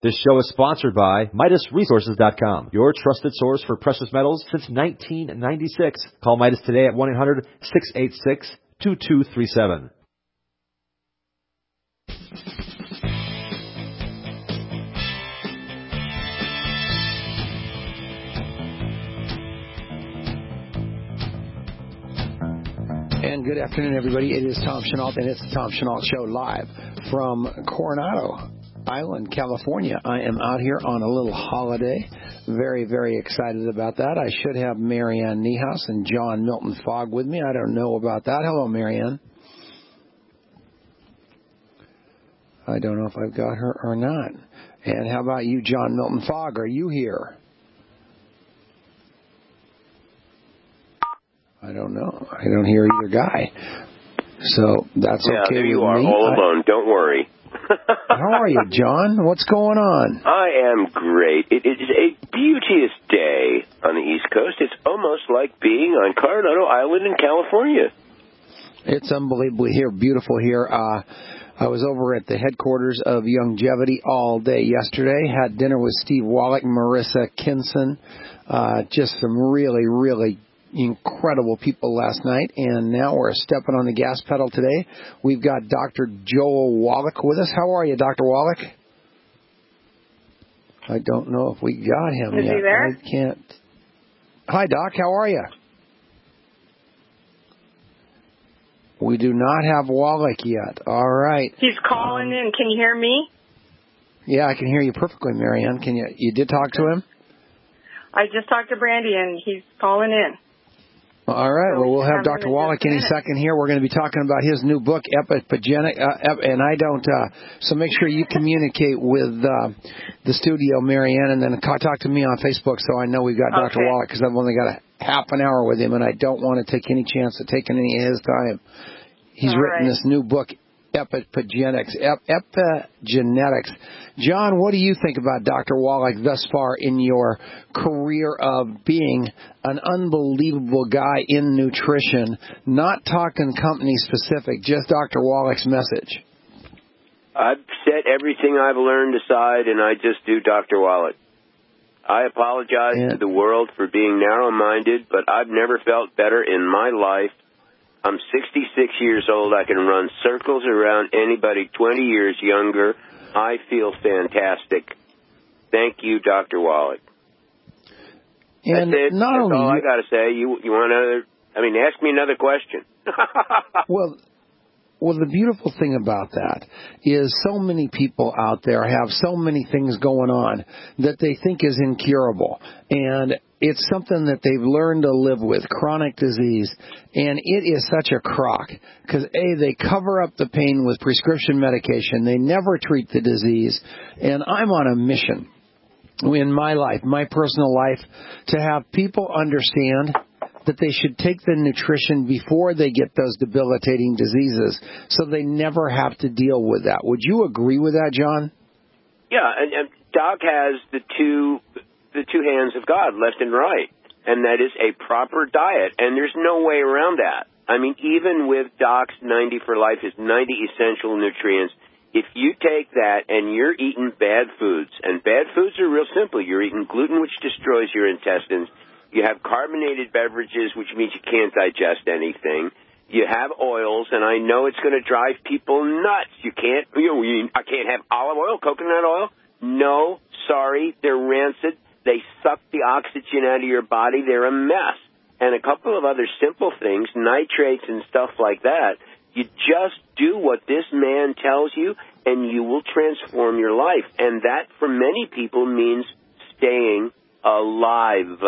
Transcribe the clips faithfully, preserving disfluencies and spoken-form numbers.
This show is sponsored by Midas Resources dot com, your trusted source for precious metals since nineteen ninety-six. Call Midas today at one eight hundred, six eight six, two two three seven. And good afternoon, everybody. It is Tom Chenault, and it's the Tom Chenault Show live from Coronado Island, California. I am out here on a little holiday. Very, very excited about that. I should have Marianne Niehaus and John Milton Fogg with me. I don't know about that. Hello, Marianne. I don't know if I've got her or not. And how about you, John Milton Fogg? Are you here? I don't know. I don't hear either guy. So that's yeah, okay there you with are, me. all alone. I, don't worry. How are you, John? What's going on? I am great. It is a beauteous day on the East Coast. It's almost like being on Coronado Island in California. It's unbelievably here, beautiful here. Uh, I was over at the headquarters of Youngevity all day yesterday. Had dinner with Steve Wallach, Marissa Kinson. Uh, just some really, really incredible people last night, and now we're stepping on the gas pedal today. We've got Doctor Joel Wallach with us. How are you, Doctor Wallach? I don't know if we got him Is yet. he there? I can't. Hi, Doc. How are you? We do not have Wallach yet. All right. He's calling um, in. Can you hear me? Yeah, I can hear you perfectly, Marianne. Can you? You did talk to him? I just talked to Brandy, and he's calling in. All right. So well, we'll have Doctor Wallach any minute. second here. We're going to be talking about his new book, Epipogenic, uh, and I don't. Uh, so make sure you communicate with uh, the studio, Marianne, and then talk to me on Facebook so I know we've got Doctor Okay. Wallach, because I've only got a half an hour with him, and I don't want to take any chance of taking any of his time. He's All written right. this new book, Epipogenics, Ep- Epigenetics. John, what do you think about Doctor Wallach thus far in your career of being an unbelievable guy in nutrition, not talking company specific, just Doctor Wallach's message? I've set everything I've learned aside, and I just do Doctor Wallach. I apologize yeah. to the world for being narrow-minded, but I've never felt better in my life. I'm sixty-six years old. I can run circles around anybody twenty years younger. I feel fantastic. Thank you, Doctor Wallach. And That's it. not That's only all you, I got to say. You you want to? I mean, ask me another question. well, well, the beautiful thing about that is so many people out there have so many things going on that they think is incurable, and it's something that they've learned to live with, chronic disease, and it is such a crock because, A, they cover up the pain with prescription medication. They never treat the disease, and I'm on a mission in my life, my personal life, to have people understand that they should take the nutrition before they get those debilitating diseases so they never have to deal with that. Would you agree with that, John? Yeah, and, and Doc has the two the two hands of God, left and right, and that is a proper diet, and there's no way around that. I mean, even with Doc's ninety for Life, his ninety essential nutrients, if you take that and you're eating bad foods, and bad foods are real simple. You're eating gluten, which destroys your intestines. You have carbonated beverages, which means you can't digest anything. You have oils, and I know it's going to drive people nuts. You can't, you know, you, I can't have olive oil, coconut oil. No, sorry, they're rancid. They suck the oxygen out of your body. They're a mess. And a couple of other simple things, nitrates and stuff like that. You just do what this man tells you, and you will transform your life. And that, for many people, means staying alive.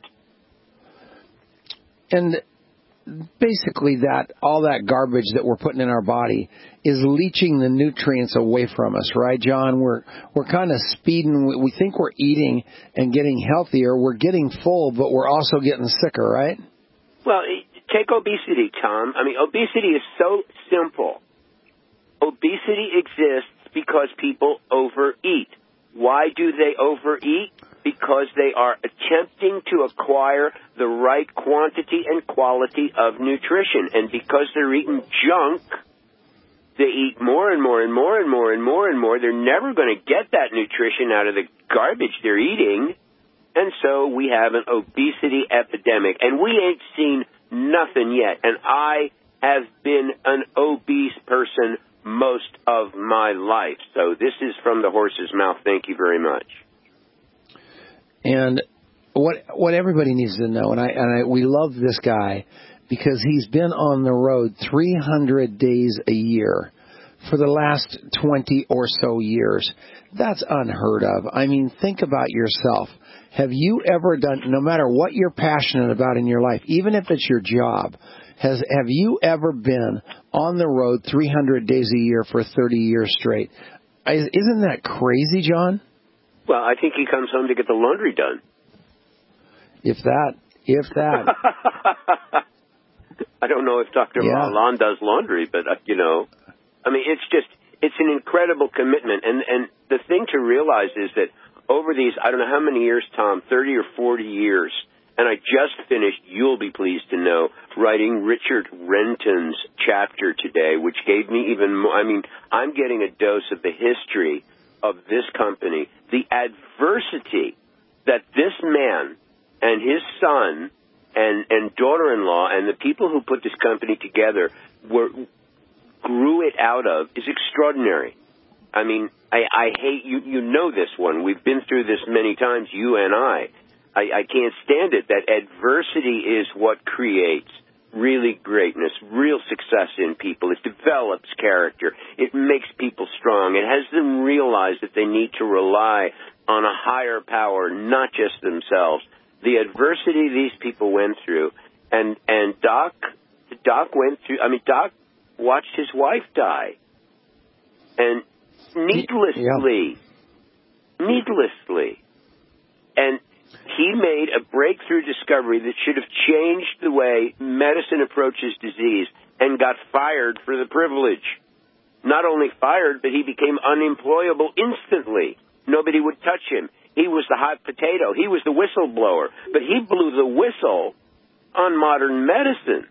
And basically that all that garbage that we're putting in our body is leaching the nutrients away from us, right, John? We're we're kind of speeding. We think we're eating and getting healthier. We're getting full, but we're also getting sicker, right? Well, take obesity, Tom. I mean, obesity is so simple. Obesity exists because people overeat. Why do they overeat? Because they are attempting to acquire the right quantity and quality of nutrition. And because they're eating junk, they eat more and more and more and more and more and more. They're never going to get that nutrition out of the garbage they're eating. And so we have an obesity epidemic. And we ain't seen nothing yet. And I have been an obese person most of my life. So this is from the horse's mouth. Thank you very much. And what what everybody needs to know, and I and I, we love this guy because he's been on the road three hundred days a year for the last twenty or so years. That's unheard of. I mean, think about yourself. Have you ever done, no matter what you're passionate about in your life, even if it's your job, has have you ever been on the road three hundred days a year for thirty years straight? Isn't that crazy, John? Well, I think he comes home to get the laundry done. If that, if that. I don't know if Doctor Yeah. Malan does laundry, but, uh, you know, I mean, it's just, it's an incredible commitment. And, and the thing to realize is that over these, I don't know how many years, Tom, thirty or forty years, and I just finished, you'll be pleased to know, writing Richard Renton's chapter today, which gave me even more, I mean, I'm getting a dose of the history of this company, the adversity that this man and his son and, and daughter-in-law and the people who put this company together were grew it out of is extraordinary. I mean, I, I hate you. You know this one. We've been through this many times, you and I. I, I can't stand it. That adversity is what creates really greatness, real success in people. It develops character. It makes people strong. It has them realize that they need to rely on a higher power, not just themselves. The adversity these people went through, and and Doc, Doc went through. I mean, Doc watched his wife die, and needlessly, yeah. needlessly, and he made a breakthrough discovery that should have changed the way medicine approaches disease, and got fired for the privilege. Not only fired, but he became unemployable instantly. Nobody would touch him. He was the hot potato. He was the whistleblower. But he blew the whistle on modern medicine.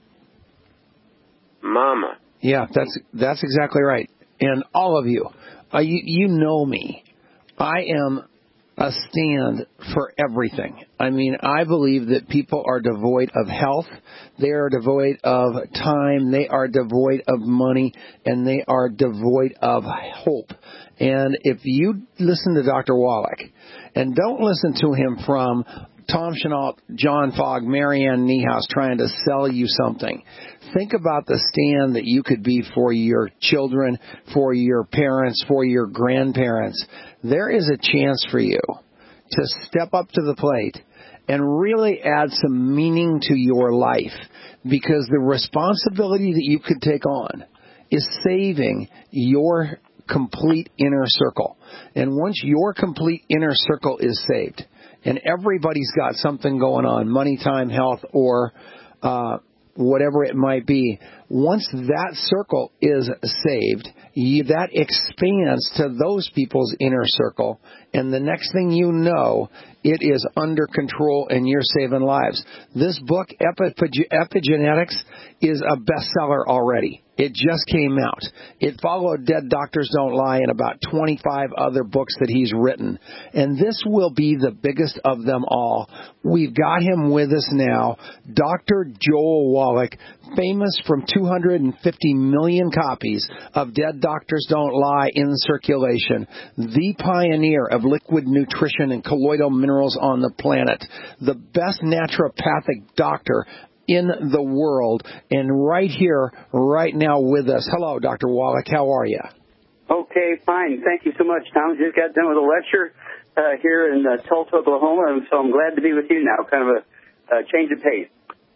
Mama. Yeah, that's that's exactly right. And all of you, uh, you, you know me. I am a stand for everything. I mean, I believe that people are devoid of health, they are devoid of time, they are devoid of money, and they are devoid of hope. And if you listen to Doctor Wallach, and don't listen to him from Tom Chenault, John Fogg, Marianne Niehaus trying to sell you something. Think about the stand that you could be for your children, for your parents, for your grandparents. There is a chance for you to step up to the plate and really add some meaning to your life, because the responsibility that you could take on is saving your complete inner circle. And once your complete inner circle is saved, and everybody's got something going on, money, time, health, or uh, whatever it might be, once that circle is saved, you, that expands to those people's inner circle, and the next thing you know, it is under control and you're saving lives. This book, Epi- Epigenetics, is a bestseller already. It just came out. It followed Dead Doctors Don't Lie and about twenty-five other books that he's written. And this will be the biggest of them all. We've got him with us now, Doctor Joel Wallach, famous from two hundred fifty million copies of Dead Doctors Don't Lie in circulation, the pioneer of liquid nutrition and colloidal minerals on the planet, the best naturopathic doctor in the world, and right here, right now with us. Hello, Doctor Wallach. How are you? Okay, fine. Thank you so much, Tom. Just got done with a lecture uh, here in uh, Tulsa, Oklahoma, and so I'm glad to be with you now. Kind of a uh, change of pace.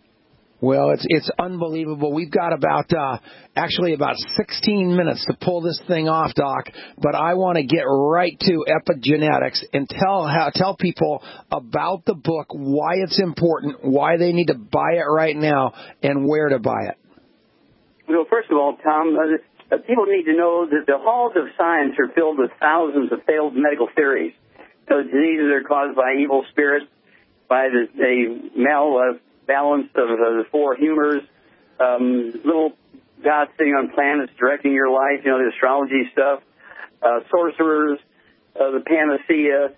Well, it's it's unbelievable. We've got about, uh, actually about sixteen minutes to pull this thing off, Doc, but I want to get right to epigenetics and tell how, tell people about the book, why it's important, why they need to buy it right now, and where to buy it. Well, first of all, Tom, uh, people need to know that the halls of science are filled with thousands of failed medical theories. So diseases are caused by evil spirits, by the, the mal... Uh, balance of uh, the four humors, um, little God sitting on planets directing your life, you know, the astrology stuff, uh, sorcerers, uh, the panacea,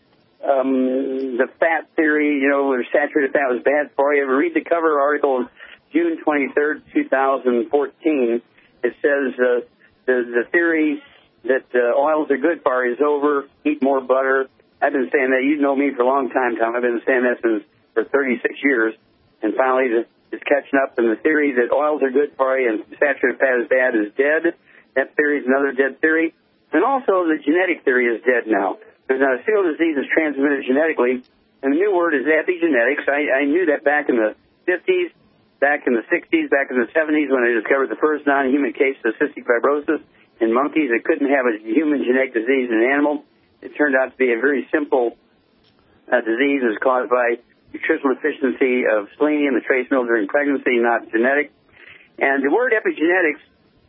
um, the fat theory, you know, where saturated fat was bad for you. Read the cover article, June twenty-third, two thousand fourteen. It says uh, the, the theory that uh, oils are good for you is over. Eat more butter. I've been saying that. You know me for a long time, Tom. I've been saying that since for thirty-six years. And finally, it's catching up. And the theory that oils are good for you and saturated fat is bad is dead. That theory is another dead theory. And also, the genetic theory is dead now. There's not a single disease that's transmitted genetically. And the new word is epigenetics. I, I knew that back in the fifties, back in the sixties, back in the seventies when I discovered the first non-human case of cystic fibrosis in monkeys that couldn't have a human genetic disease in an animal. It turned out to be a very simple uh, disease. It was caused by nutritional deficiency of selenium, the trace mineral during pregnancy, not genetic. And the word epigenetics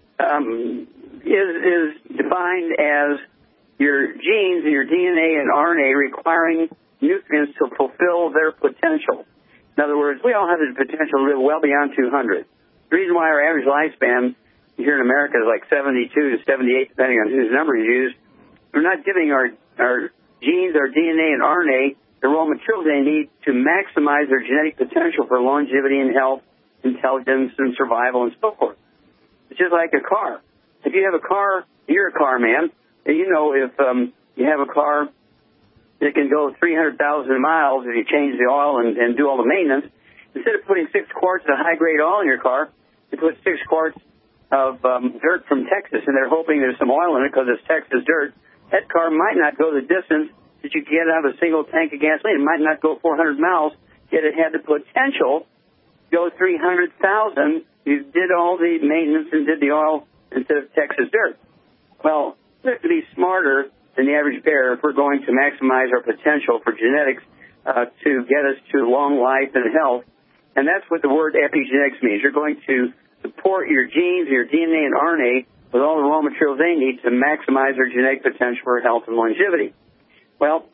um, is, is defined as your genes and your D N A and R N A requiring nutrients to fulfill their potential. In other words, we all have the potential to live well beyond two hundred. The reason why our average lifespan here in America is like seventy-two to seventy-eight, depending on whose number you use, we're not giving our, our genes, our D N A and R N A the raw materials they need to maximize their genetic potential for longevity and health, intelligence and survival and so forth. It's just like a car. If you have a car, you're a car man, and you know if um, you have a car that can go three hundred thousand miles if you change the oil and, and do all the maintenance, instead of putting six quarts of high-grade oil in your car, you put six quarts of um, dirt from Texas, and they're hoping there's some oil in it because it's Texas dirt. That car might not go the distance that you get out of a single tank of gasoline. It might not go four hundred miles, yet it had the potential to go three hundred thousand. You did all the maintenance and did the oil instead of Texas dirt. Well, we have to be smarter than the average bear if we're going to maximize our potential for genetics uh, to get us to long life and health. And that's what the word epigenetics means. You're going to support your genes, your D N A and R N A with all the raw materials they need to maximize their genetic potential for health and longevity. Well,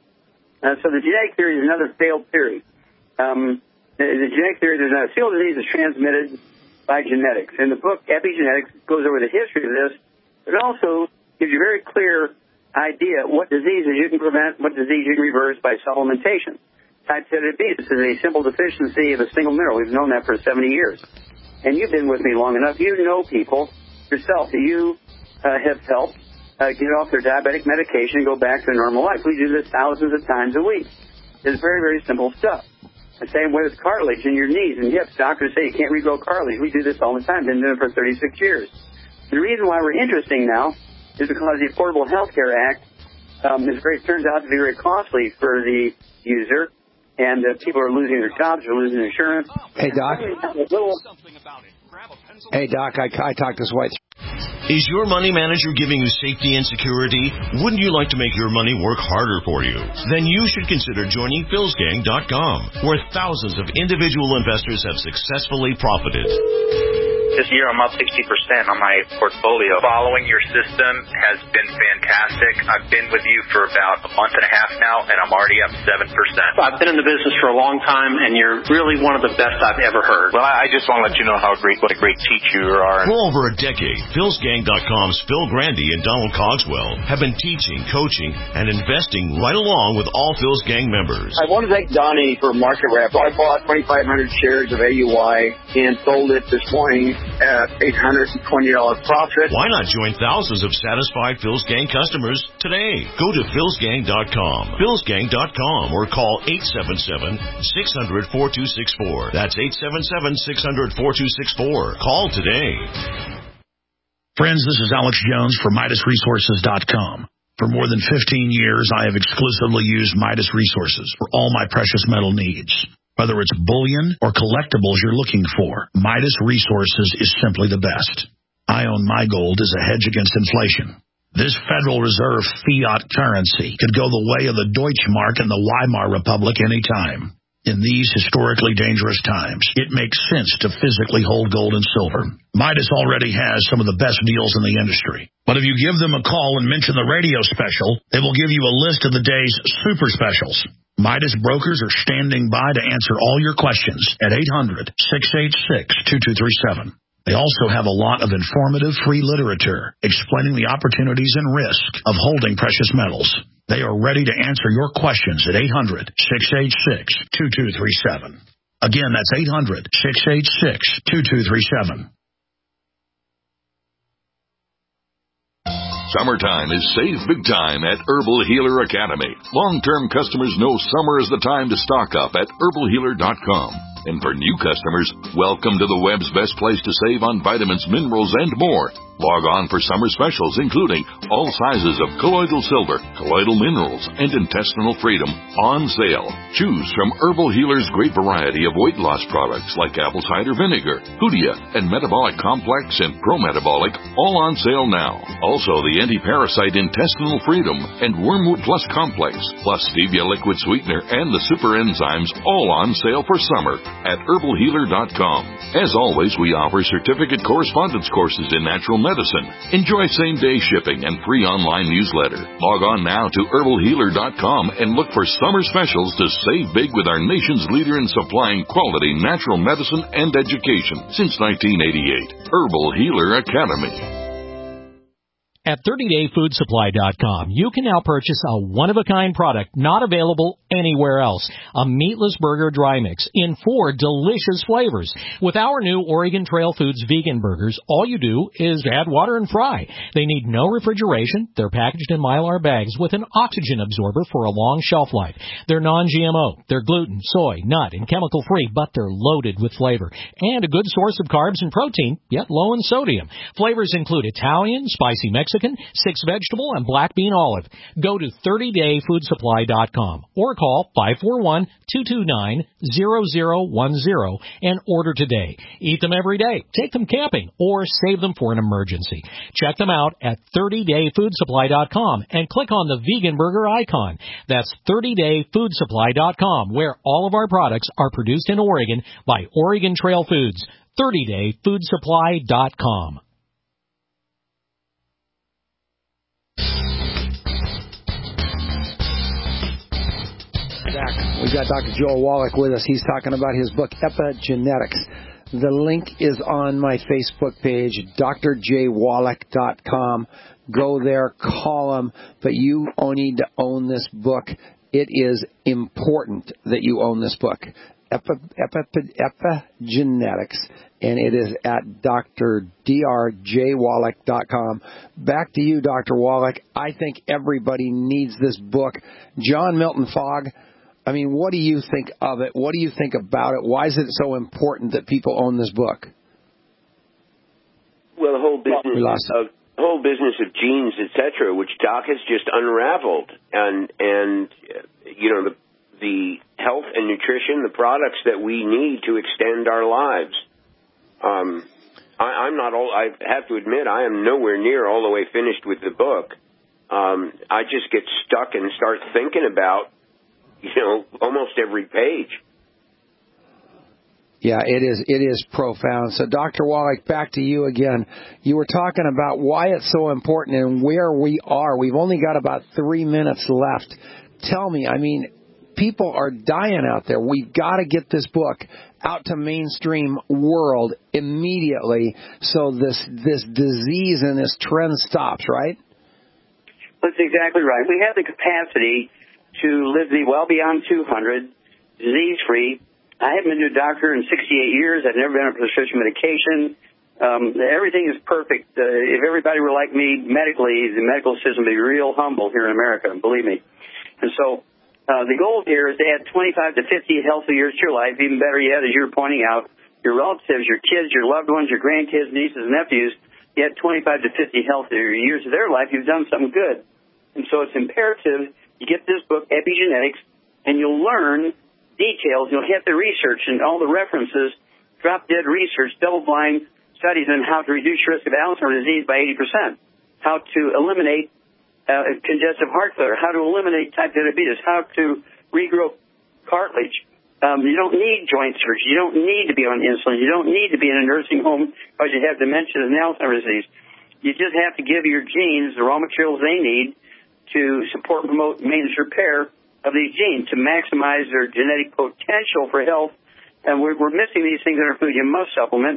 uh, so the genetic theory is another failed theory. Um, the, the genetic theory, there's not a single disease that's transmitted by genetics. In the book, Epigenetics goes over the history of this, but it also gives you a very clear idea what diseases you can prevent, what disease you can reverse by supplementation. Type hepatitis B, this is a simple deficiency of a single mineral. We've known that for seventy years. And you've been with me long enough. You know people yourself that you uh, have helped uh, get off their diabetic medication and go back to their normal life. We do this thousands of times a week. It's very, very simple stuff. The same way with cartilage in your knees and hips. Doctors say you can't regrow cartilage. We do this all the time. Been doing it for thirty-six years. The reason why we're interesting now is because the Affordable Health Care Act um, is very, turns out to be very costly for the user, and uh, people are losing their jobs, are losing insurance. Hey, Doc. Hey, Doc, I, I talked this way. Is your money manager giving you safety and security? Wouldn't you like to make your money work harder for you? Then you should consider joining Phils Gang dot com, where thousands of individual investors have successfully profited. This year I'm up sixty percent on my portfolio. Following your system has been fantastic. I've been with you for about a month and a half now, and I'm already up seven percent. I've been in the business for a long time, and you're really one of the best I've ever heard. Well, I just want to let you know how great, what a great teacher you are. For over a decade, Phils Gang dot com's Phil Grandy and Donald Cogswell have been teaching, coaching, and investing right along with all Phil's Gang members. I want to thank Donnie for market wrap. I bought twenty-five hundred shares of A U I and sold it this morning at eight hundred twenty dollars profit. Why not join thousands of satisfied Phil's Gang customers today? Go to Phils Gang dot com, Phils Gang dot com, or call eight seven seven, six hundred, four two six four. That's eight seven seven, six hundred, four two six four. Call today. Friends, this is Alex Jones for Midas Resources dot com. For more than fifteen years, I have exclusively used Midas Resources for all my precious metal needs. Whether it's bullion or collectibles you're looking for, Midas Resources is simply the best. I own my gold as a hedge against inflation. This Federal Reserve fiat currency could go the way of the Deutschmark and the Weimar Republic any time. In these historically dangerous times, it makes sense to physically hold gold and silver. Midas already has some of the best deals in the industry. But if you give them a call and mention the radio special, they will give you a list of the day's super specials. Midas brokers are standing by to answer all your questions at eight hundred, six eight six, two two three seven. They also have a lot of informative free literature explaining the opportunities and risks of holding precious metals. They are ready to answer your questions at eight hundred, six eight six, two two three seven. Again, that's eight hundred, six eight six, two two three seven. Summertime is save big time at Herbal Healer Academy. Long-term customers know summer is the time to stock up at herbal healer dot com. And for new customers, welcome to the web's best place to save on vitamins, minerals, and more. Log on for summer specials, including all sizes of colloidal silver, colloidal minerals, and intestinal freedom on sale. Choose from Herbal Healer's great variety of weight loss products like apple cider vinegar, Hoodia, and Metabolic Complex and Pro-Metabolic, all on sale now. Also, the anti-parasite intestinal freedom and Wormwood Plus Complex, plus stevia liquid sweetener and the super enzymes, all on sale for summer at herbal healer dot com. As always, we offer certificate correspondence courses in natural medicine. Enjoy same-day shipping and free online newsletter. Log on now to herbal healer dot com and look for summer specials to save big with our nation's leader in supplying quality natural medicine and education since nineteen eighty-eight. Herbal Healer Academy. At thirty day food supply dot com, you can now purchase a one-of-a-kind product not available anywhere else, a meatless burger dry mix in four delicious flavors. With our new Oregon Trail Foods vegan burgers, all you do is add water and fry. They need no refrigeration. They're packaged in Mylar bags with an oxygen absorber for a long shelf life. They're non G M O. They're gluten, soy, nut, and chemical-free, but they're loaded with flavor and a good source of carbs and protein, yet low in sodium. Flavors include Italian, spicy Mexican, six vegetable, and black bean olive. Go to thirty day food supply dot com or call five four one, two two nine, zero zero one zero and order today. Eat them every day, take them camping, or save them for an emergency. Check them out at thirty day food supply dot com and click on the vegan burger icon. That's thirty day food supply dot com, where all of our products are produced in Oregon by Oregon Trail Foods. thirty day food supply dot com. Back. We've got Doctor Joel Wallach with us. He's talking about his book, Epigenetics. The link is on my Facebook page, D R J Wallach dot com. Go there, call him, but you need to own this book. It is important that you own this book, Epi, Epi, Epigenetics, and it is at Doctor D R J Wallach dot com. Back to you, Doctor Wallach. I think everybody needs this book. John Milton Fogg, I mean, what do you think of it? What do you think about it? Why is it so important that people own this book? Well, the whole business of the whole business of genes, et cetera, which Doc has just unraveled, and and you know the the health and nutrition, the products that we need to extend our lives. Um, I, I'm not all. I have to admit, I am nowhere near all the way finished with the book. Um, I just get stuck and start thinking about, you know, almost every page. Yeah, it is. It is profound. So, Doctor Wallach, back to you again. You were talking about why it's so important and where we are. We've only got about three minutes left. Tell me, I mean, people are dying out there. We've got to get this book out to mainstream world immediately so this this disease and this trend stops, right? That's exactly right. We have the capacity to live the well beyond two hundred, disease-free. I haven't been to a doctor in sixty-eight years. I've never been on prescription medication. Um, everything is perfect. Uh, if everybody were like me medically, the medical system would be real humble here in America, believe me. And so uh, the goal here is to add twenty-five to fifty healthy years to your life. Even better yet, as you're pointing out, your relatives, your kids, your loved ones, your grandkids, nieces, and nephews, you add twenty-five to fifty healthier years of their life, you've done something good. And so it's imperative you get this book, Epigenetics, and you'll learn details. You'll have the research and all the references, drop-dead research, double-blind studies on how to reduce your risk of Alzheimer's disease by eighty percent, how to eliminate uh, congestive heart failure, how to eliminate type two diabetes, how to regrow cartilage. Um, you don't need joint surgery. You don't need to be on insulin. You don't need to be in a nursing home because you have dementia and Alzheimer's disease. You just have to give your genes the raw materials they need to support, promote, maintenance, repair of these genes to maximize their genetic potential for health. And we're, we're missing these things in our food. You must supplement.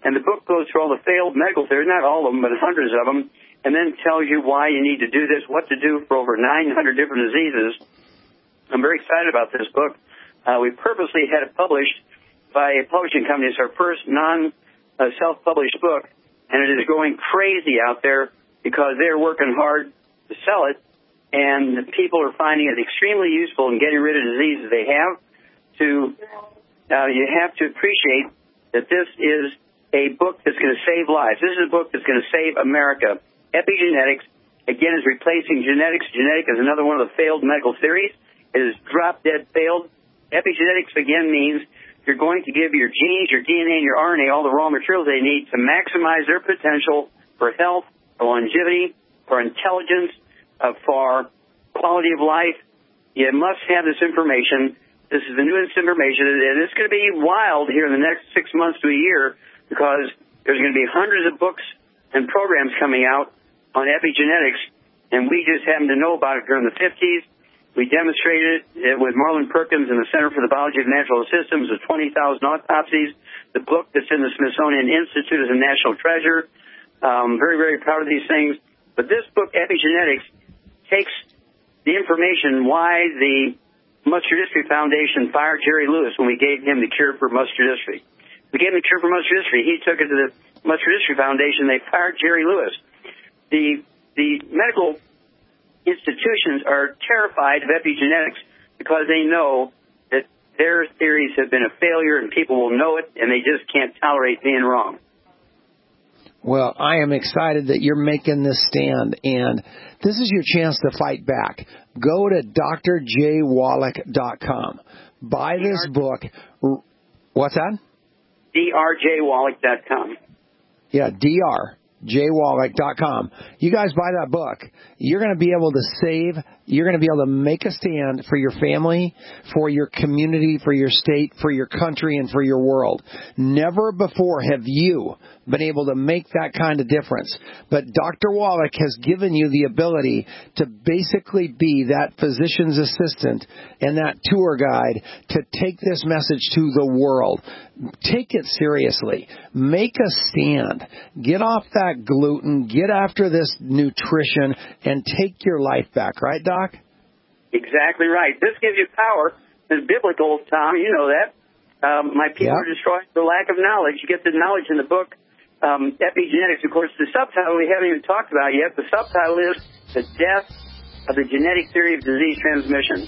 And the book goes through all the failed medical theories, not all of them, but hundreds of them, and then tells you why you need to do this, what to do for over nine hundred different diseases. I'm very excited about this book. Uh, we purposely had it published by a publishing company. It's our first non-self-published book, and it is going crazy out there because they're working hard to sell it, and people are finding it extremely useful in getting rid of diseases they have. To uh, you have to appreciate that this is a book that's going to save lives. This is a book that's going to save America. Epigenetics, again, is replacing genetics. Genetic is another one of the failed medical theories. It is drop-dead failed. Epigenetics, again, means you're going to give your genes, your D N A, and your R N A all the raw materials they need to maximize their potential for health, for longevity, for intelligence, uh, for quality of life. You must have this information. This is the newest information, and it's going to be wild here in the next six months to a year because there's going to be hundreds of books and programs coming out on epigenetics, and we just happened to know about it during the fifties. We demonstrated it with Marlon Perkins and the Center for the Biology of Natural Systems with twenty thousand autopsies. The book that's in the Smithsonian Institute is a national treasure. Um, very, very proud of these things. But this book, Epigenetics, takes the information why the Muscular Dystrophy Foundation fired Jerry Lewis when we gave him the cure for muscular dystrophy. We gave him the cure for muscular dystrophy. He took it to the Muscular Dystrophy Foundation. They fired Jerry Lewis. The the medical institutions are terrified of epigenetics because they know that their theories have been a failure and people will know it and they just can't tolerate being wrong. Well, I am excited that you're making this stand, and this is your chance to fight back. Go to D R J Wallach dot com. Buy this book. What's that? D R J Wallach dot com. Yeah, D R J Wallach dot com. You guys buy that book. You're going to be able to save. You're going to be able to make a stand for your family, for your community, for your state, for your country, and for your world. Never before have you been able to make that kind of difference. But Doctor Wallach has given you the ability to basically be that physician's assistant and that tour guide to take this message to the world. Take it seriously. Make a stand. Get off that gluten. Get after this nutrition and take your life back. Right, Doc? Exactly right. This gives you power. It's biblical, Tom. You know that. Um, my people yep. are destroyed for lack of knowledge. You get the knowledge in the book, um, Epigenetics. Of course, the subtitle we haven't even talked about yet. The subtitle is The Death of the Genetic Theory of Disease Transmission.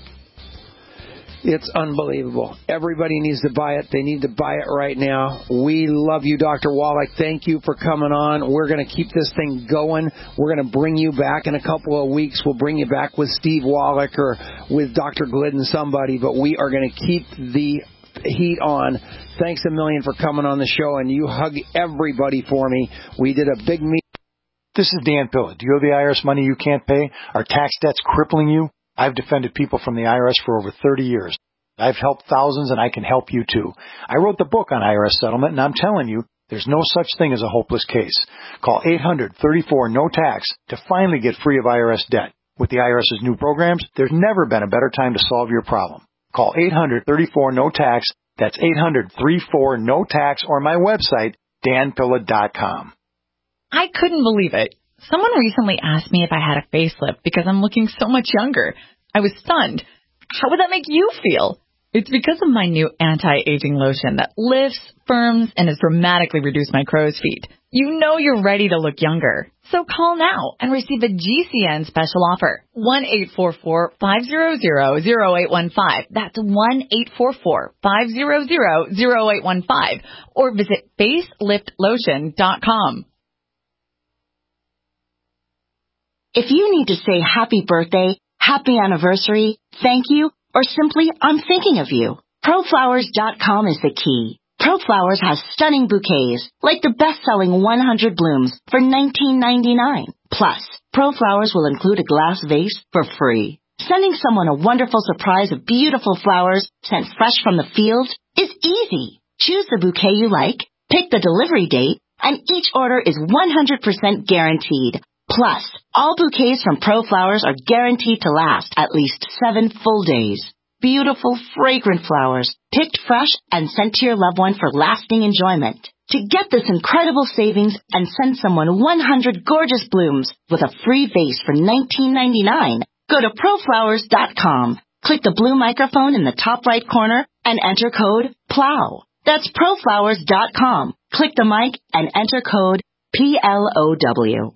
It's unbelievable. Everybody needs to buy it. They need to buy it right now. We love you, Doctor Wallach. Thank you for coming on. We're going to keep this thing going. We're going to bring you back in a couple of weeks. We'll bring you back with Steve Wallach or with Doctor Glidden, somebody, but we are going to keep the heat on. Thanks a million for coming on the show, and you hug everybody for me. We did a big meeting. This is Dan Pilla. Do you owe the I R S money you can't pay? Are tax debts crippling you? I've defended people from the I R S for over thirty years. I've helped thousands, and I can help you too. I wrote the book on I R S settlement, and I'm telling you, there's no such thing as a hopeless case. Call eight hundred, thirty-four, no tax to finally get free of I R S debt. With the IRS's new programs, there's never been a better time to solve your problem. Call eight hundred, thirty-four, no tax. That's eight hundred, thirty-four, no tax, or my website, dan pilla dot com. I couldn't believe it. Someone recently asked me if I had a facelift because I'm looking so much younger. I was stunned. How would that make you feel? It's because of my new anti-aging lotion that lifts, firms, and has dramatically reduced my crow's feet. You know you're ready to look younger. So call now and receive a G C N special offer. one eight four four, five hundred, zero eight one five. That's one eight four four, five hundred, zero eight one five. Or visit facelift lotion dot com. If you need to say happy birthday, happy anniversary, thank you, or simply I'm thinking of you, pro flowers dot com is the key. ProFlowers has stunning bouquets, like the best-selling one hundred blooms for nineteen ninety-nine. Plus, ProFlowers will include a glass vase for free. Sending someone a wonderful surprise of beautiful flowers sent fresh from the field is easy. Choose the bouquet you like, pick the delivery date, and each order is one hundred percent guaranteed. Plus, all bouquets from ProFlowers are guaranteed to last at least seven full days. Beautiful, fragrant flowers, picked fresh and sent to your loved one for lasting enjoyment. To get this incredible savings and send someone one hundred gorgeous blooms with a free vase for nineteen ninety-nine, go to proflowers dot com. Click the blue microphone in the top right corner and enter code PLOW. That's proflowers dot com. Click the mic and enter code P L O W.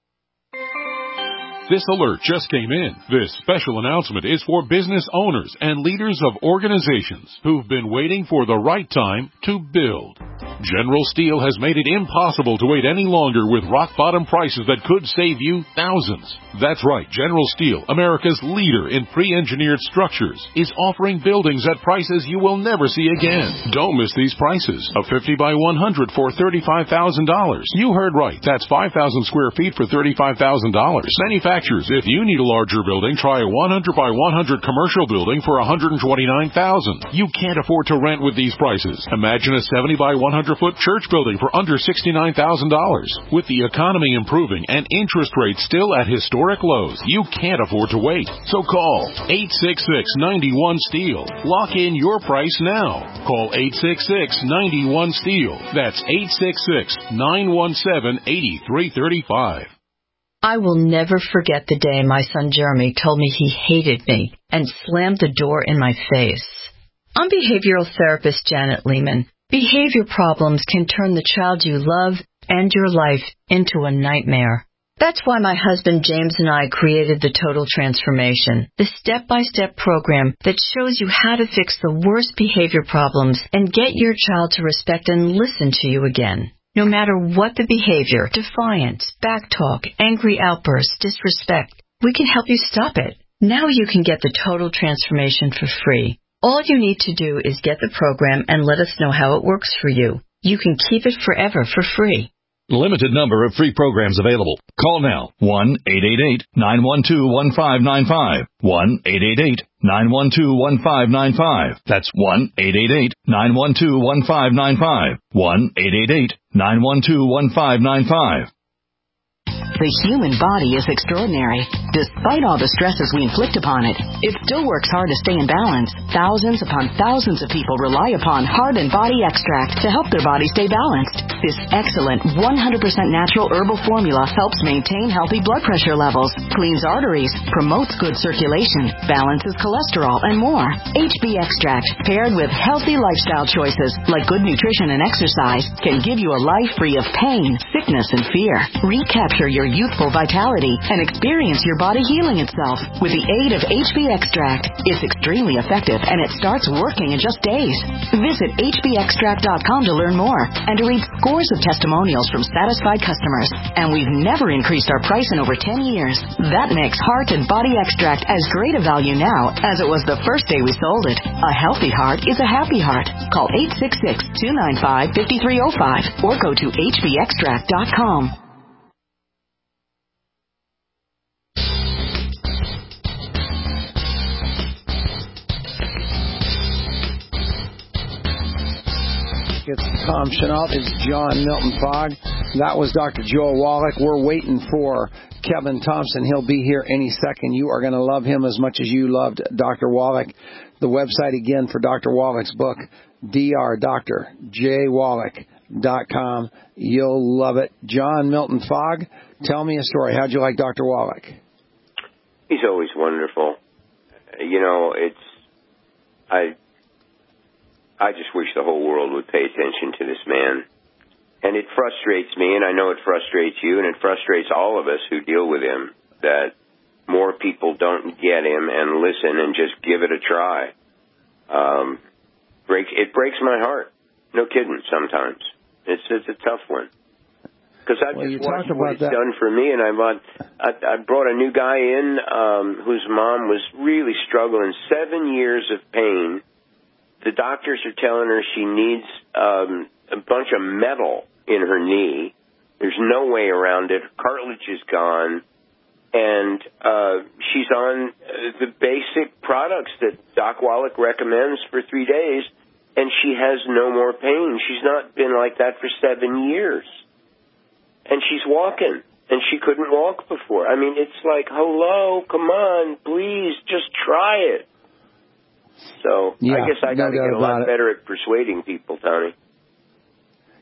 This alert just came in. This special announcement is for business owners and leaders of organizations who've been waiting for the right time to build. General Steel has made it impossible to wait any longer with rock-bottom prices that could save you thousands. That's right, General Steel, America's leader in pre-engineered structures, is offering buildings at prices you will never see again. Don't miss these prices. A fifty by one hundred for thirty-five thousand dollars. You heard right. That's five thousand square feet for thirty-five thousand dollars. Manufacturers, if you need a larger building, try a one hundred by one hundred commercial building for one hundred twenty-nine thousand dollars. You can't afford to rent with these prices. Imagine a seventy by one hundred foot church building for under sixty-nine thousand dollars. With the economy improving and interest rates still at historic lows, you can't afford to wait. So call eight six six, nine one, STEEL. Lock in your price now. Call eight six six, nine one, STEEL. That's eight six six, nine one seven, eight three three five. I will never forget the day my son Jeremy told me he hated me and slammed the door in my face. I'm behavioral therapist Janet Lehman. Behavior problems can turn the child you love and your life into a nightmare. That's why my husband James and I created the Total Transformation, the step-by-step program that shows you how to fix the worst behavior problems and get your child to respect and listen to you again. No matter what the behavior, defiance, backtalk, angry outbursts, disrespect, we can help you stop it. Now you can get the Total Transformation for free. All you need to do is get the program and let us know how it works for you. You can keep it forever for free. Limited number of free programs available. Call now. one eight eight eight, nine one two, one five nine five. one eight eight eight, nine one two, one five nine five. That's one eight eight eight, nine one two, one five nine five. one eight eight eight, nine one two, one five nine five. The human body is extraordinary. Despite all the stresses we inflict upon it, it still works hard to stay in balance. Thousands upon thousands of people rely upon Heart and Body Extract to help their body stay balanced. This excellent one hundred percent natural herbal formula helps maintain healthy blood pressure levels, cleans arteries, promotes good circulation, balances cholesterol, and more. H B Extract, paired with healthy lifestyle choices like good nutrition and exercise, can give you a life free of pain, sickness, and fear. Recapture your youthful vitality and experience your body healing itself with the aid of H B Extract. It's extremely effective and it starts working in just days. Visit H B extract dot com to learn more and to read scores of testimonials from satisfied customers. And we've never increased our price in over ten years. That makes Heart and Body Extract as great a value now as it was the first day we sold it. A healthy heart is a happy heart. Call eight six six, two nine five, five three zero five or go to H B extract dot com. It's Tom Chenault. It's John Milton Fogg. That was Doctor Joel Wallach. We're waiting for Kevin Thompson. He'll be here any second. You are going to love him as much as you loved Doctor Wallach. The website again for Doctor Wallach's book, D R Doctor J Wallach dot com. You'll love it. John Milton Fogg, tell me a story. How'd you like Doctor Wallach? He's always wonderful. You know, it's I. I just wish the whole world would pay attention to this man. And it frustrates me, and I know it frustrates you, and it frustrates all of us who deal with him, that more people don't get him and listen and just give it a try. Um, break, it breaks my heart. No kidding, sometimes. It's, it's a tough one. Because I've well, just watched that. what it's done for me, and I bought, I, I brought a new guy in um, whose mom was really struggling, seven years of pain. The doctors are telling her she needs um, a bunch of metal in her knee. There's no way around it. Her cartilage is gone. And uh, she's on uh, the basic products that Doc Wallach recommends for three days, and she has no more pain. She's not been like that for seven years. And she's walking, and she couldn't walk before. I mean, it's like, hello, come on, please, just try it. So yeah, I guess I got to no get a lot it. better at persuading people, Tony.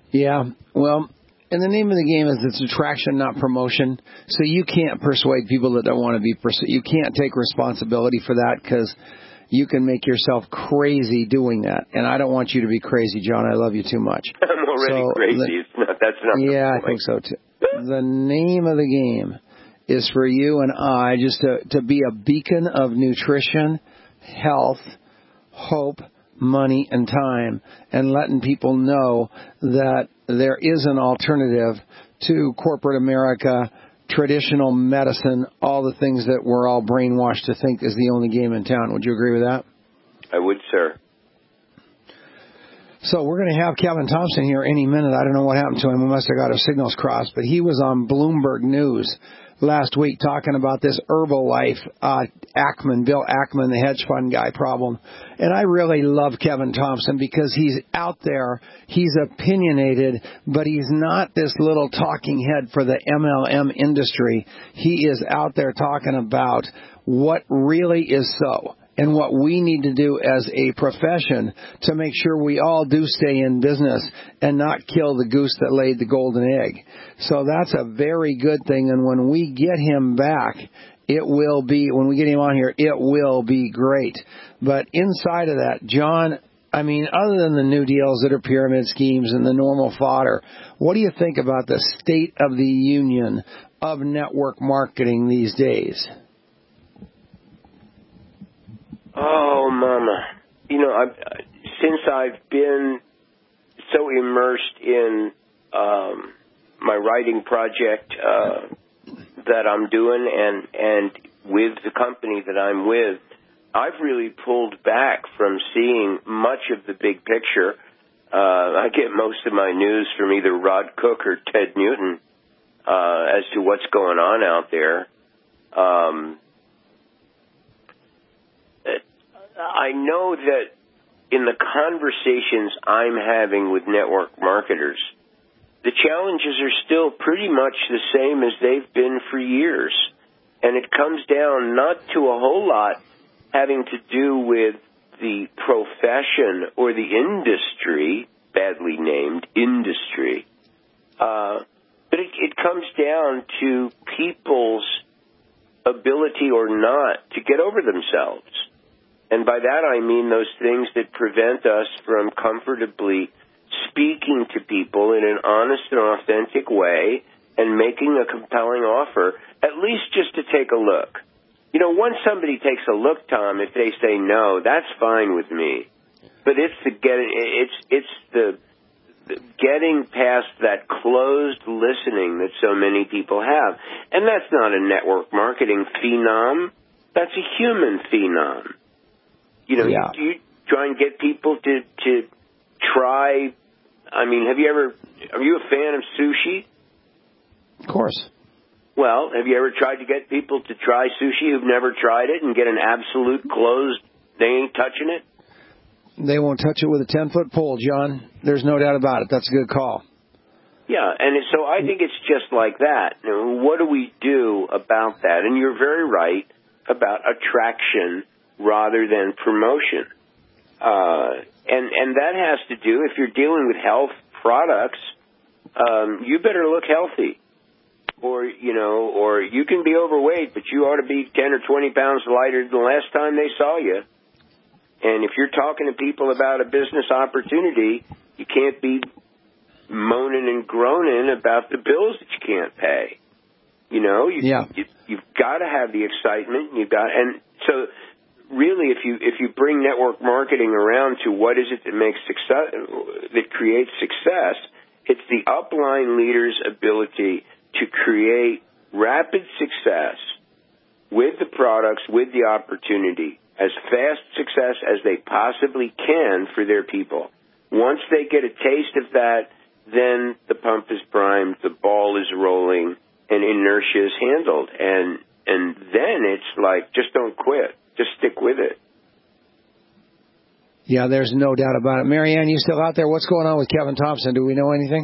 Yeah, well, and the name of the game is it's attraction, not promotion. So you can't persuade people that don't want to be persuaded. You can't take responsibility for that because you can make yourself crazy doing that. And I don't want you to be crazy, John. I love you too much. I'm already so crazy. The, it's not, that's not yeah, the I think so too. The name of the game is for you and I just to, to be a beacon of nutrition, health, hope, money, and time, and letting people know that there is an alternative to corporate America, traditional medicine, all the things that we're all brainwashed to think is the only game in town. Would you agree with that? I would, sir. So we're going to have Kevin Thompson here any minute. I don't know what happened to him. We must have got our signals crossed. But he was on Bloomberg News last week talking about this Herbalife, uh, Ackman, Bill Ackman, the hedge fund guy problem. And I really love Kevin Thompson because he's out there, he's opinionated, but he's not this little talking head for the M L M industry. He is out there talking about what really is so and what we need to do as a profession to make sure we all do stay in business and not kill the goose that laid the golden egg. So that's a very good thing. And when we get him back, it will be, when we get him on here, it will be great. But inside of that, John, I mean, other than the new deals that are pyramid schemes and the normal fodder, what do you think about the state of the union of network marketing these days? Oh, Mama. You know, I've, since I've been so immersed in um, my writing project uh, that I'm doing and, and with the company that I'm with, I've really pulled back from seeing much of the big picture. Uh, I get most of my news from either Rod Cook or Ted Newton uh, as to what's going on out there. Um I know that in the conversations I'm having with network marketers, the challenges are still pretty much the same as they've been for years. And it comes down not to a whole lot having to do with the profession or the industry, badly named industry, uh, but it, it comes down to people's ability or not to get over themselves. And by that I mean those things that prevent us from comfortably speaking to people in an honest and authentic way and making a compelling offer, at least just to take a look. You know, once somebody takes a look, Tom, if they say no, that's fine with me. But it's the getting, it's it's the, the getting past that closed listening that so many people have, and that's not a network marketing phenom. That's a human phenom. You know, yeah. you, you try and get people to, to try, I mean, have you ever, are you a fan of sushi? Of course. Well, have you ever tried to get people to try sushi who've never tried it and get an absolute closed, they ain't touching it? They won't touch it with a ten-foot pole, John. There's no doubt about it. That's a good call. Yeah, and so I think it's just like that. Now, what do we do about that? And you're very right about attraction rather than promotion. Uh, and, and that has to do, if you're dealing with health products, um, you better look healthy. Or, you know, or you can be overweight, but you ought to be ten or twenty pounds lighter than the last time they saw you. And if you're talking to people about a business opportunity, you can't be moaning and groaning about the bills that you can't pay. You know, you, yeah. you, you've got to have the excitement. You've got, and so really, if you if you bring network marketing around to what is it that makes success, that creates success, it's the upline leader's ability to create rapid success with the products, with the opportunity, as fast success as they possibly can for their people. Once they get a taste of that, then the pump is primed, the ball is rolling, and inertia is handled. And and then it's like, just don't quit. Just stick with it. Yeah, there's no doubt about it. Marianne, you still out there? What's going on with Kevin Thompson? Do we know anything?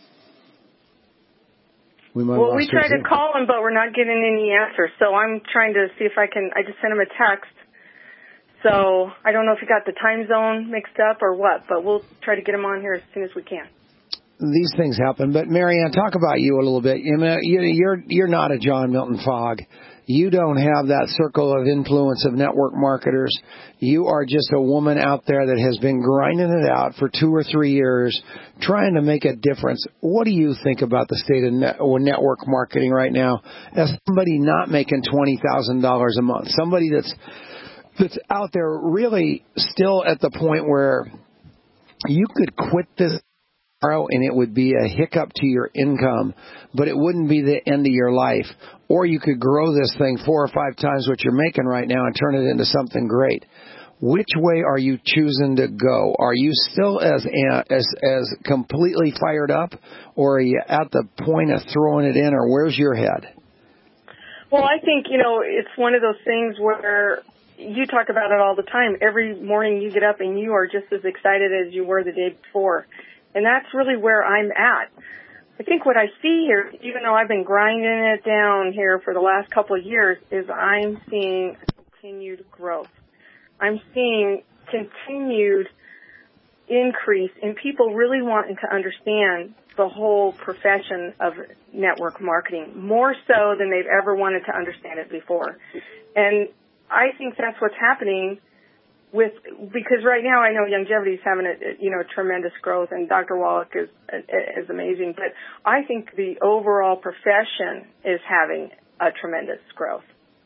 We might well, we tried to call him, but we're not getting any answers. So I'm trying to see if I can, I just sent him a text. So I don't know if he got the time zone mixed up or what, but we'll try to get him on here as soon as we can. these things happen. But Marianne, talk about you a little bit. You know, you're you're not a John Milton Fogg. You don't have that circle of influence of network marketers. You are just a woman out there that has been grinding it out for two or three years, trying to make a difference. What do you think about the state of net, or network marketing right now as somebody not making twenty thousand dollars a month, somebody that's that's out there really still at the point where you could quit this tomorrow and it would be a hiccup to your income, but it wouldn't be the end of your life. Or you could grow this thing four or five times what you're making right now and turn it into something great. Which way are you choosing to go? Are you still as as as completely fired up, or are you at the point of throwing it in, or where's your head? Well, I think, you know, it's one of those things where you talk about it all the time. Every morning you get up and you are just as excited as you were the day before. And that's really where I'm at. I think what I see here, even though I've been grinding it down here for the last couple of years, is I'm seeing continued growth. I'm seeing continued increase in people really wanting to understand the whole profession of network marketing, more so than they've ever wanted to understand it before. And I think that's what's happening with, because right now I know Longevity is having a, you know, tremendous growth, and Doctor Wallach is is amazing, but I think the overall profession is having a tremendous growth.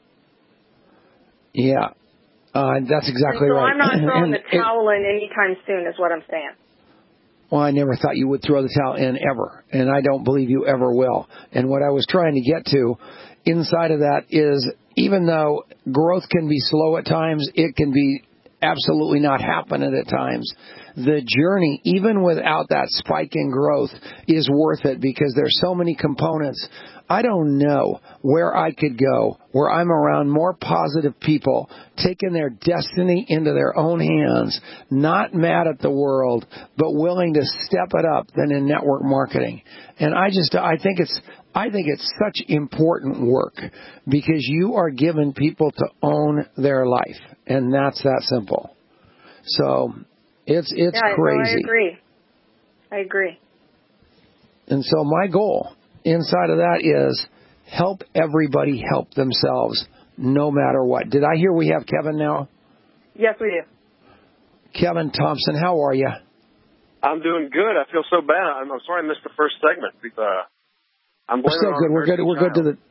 Yeah, uh, that's exactly so right. I'm not throwing and the towel in anytime soon, is what I'm saying. Well, I never thought you would throw the towel in ever, and I don't believe you ever will. And what I was trying to get to inside of that is, even though growth can be slow at times, it can be absolutely not happening at times. The journey, even without that spike in growth, is worth it because there's so many components. I don't know where I could go where I'm around more positive people taking their destiny into their own hands, not mad at the world, but willing to step it up than in network marketing. And I just, I think it's, I think it's such important work because you are giving people to own their life, and that's that simple. So it's it's yeah, crazy. No, I agree. I agree. And so my goal inside of that is help everybody help themselves, no matter what. Did I hear we have Kevin now? Yes, we do. Kevin Thompson, how are you? I'm doing good. I feel so bad. I'm, I'm sorry I missed the first segment. Uh, I'm We're still good. We're good. We're good to the.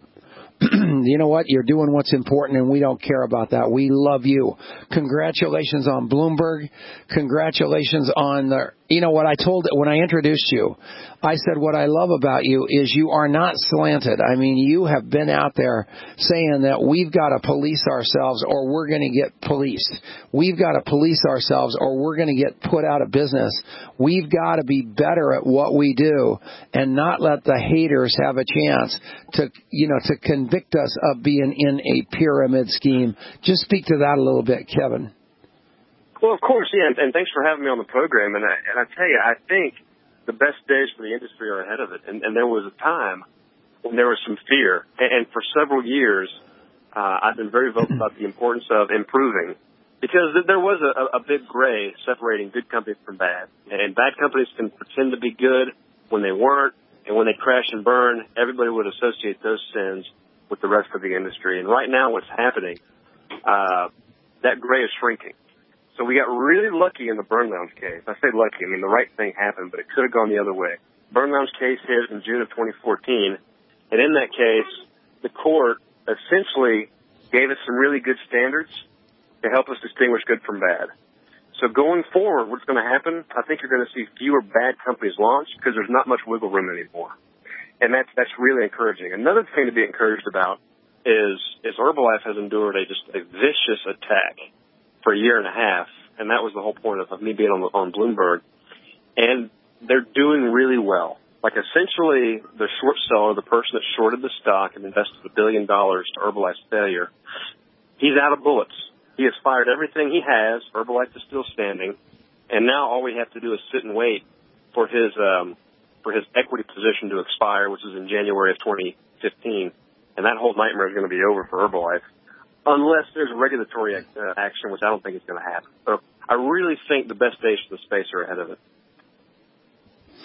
You know what? You're doing what's important, and we don't care about that. We love you. Congratulations on Bloomberg. Congratulations on the. You know what I told when I introduced you? I said what I love about you is you are not slanted. I mean, you have been out there saying that we've got to police ourselves or we're going to get policed. We've got to police ourselves or we're going to get put out of business. We've got to be better at what we do and not let the haters have a chance to, you know, to convict us of being in a pyramid scheme. Just speak to that a little bit, Kevin. Well, of course, yeah, and, and thanks for having me on the program. And I, and I tell you, I think the best days for the industry are ahead of it. And, and there was a time when there was some fear. And, and for several years, uh, I've been very vocal about the importance of improving because there was a, a big gray separating good companies from bad. And bad companies can pretend to be good when they weren't. And when they crash and burn, everybody would associate those sins with the rest of the industry. And right now what's happening, uh, that gray is shrinking. So we got really lucky in the Burn Lounge case. I say lucky. I mean, the right thing happened, but it could have gone the other way. Burn Lounge case hit in June of twenty fourteen, and in that case, the court essentially gave us some really good standards to help us distinguish good from bad. So going forward, what's going to happen, I think you're going to see fewer bad companies launched because there's not much wiggle room anymore. And that's, that's really encouraging. Another thing to be encouraged about is, is Herbalife has endured a just a vicious attack for a year and a half, and that was the whole point of, of me being on, on Bloomberg. And they're doing really well. Like, essentially, the short seller, the person that shorted the stock and invested a billion dollars to Herbalife's failure, he's out of bullets. He has fired everything he has. Herbalife is still standing. And now all we have to do is sit and wait for his um, for his equity position to expire, which is in January of twenty fifteen. And that whole nightmare is going to be over for Herbalife, unless there's regulatory uh, action, which I don't think is going to happen. So I really think the best days for the space are ahead of it.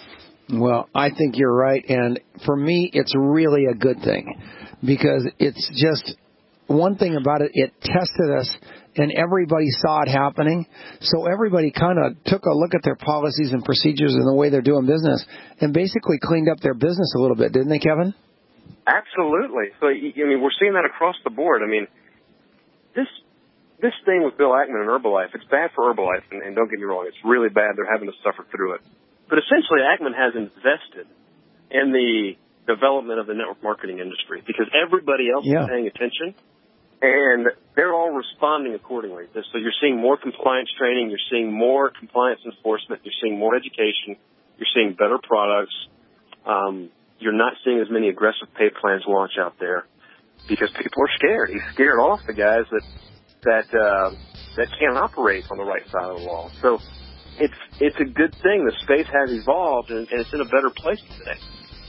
Well, I think you're right, and for me, it's really a good thing, because it's just one thing about it, it tested us, and everybody saw it happening, so everybody kind of took a look at their policies and procedures and the way they're doing business, and basically cleaned up their business a little bit, didn't they, Kevin? Absolutely. So, I mean, we're seeing that across the board. I mean, this this thing with Bill Ackman and Herbalife, it's bad for Herbalife, and, and don't get me wrong, it's really bad. They're having to suffer through it. But essentially, Ackman has invested in the development of the network marketing industry because everybody else yeah. is paying attention, and they're all responding accordingly. So you're seeing more compliance training, you're seeing more compliance enforcement, you're seeing more education, you're seeing better products. Um, you're not seeing as many aggressive pay plans launch out there because people are scared. He's scared off the guys that that uh, that can't operate on the right side of the law. So it's it's a good thing. The space has evolved, and, and it's in a better place today.